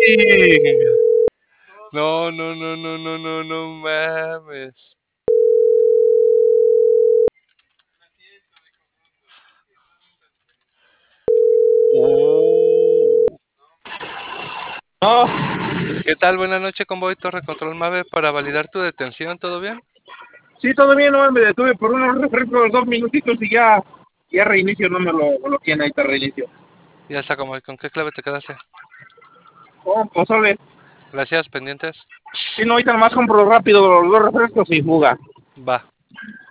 No, no, no, no, no, no, no mames. Uh. No, ¿Qué tal? Buenas noches, Convoy Torre Control Mave para validar tu detención, ¿todo bien? sí, todavía no me detuve por unos refrescos 2 minutitos y ya reinicio, no me lo bloquean, ahí te reinicio. Ya está, Convoy. ¿Con qué clave te quedaste? Oh, pozole. Gracias, pendientes. Si no, ahorita nomás compro rápido los refrescos y fuga. Va.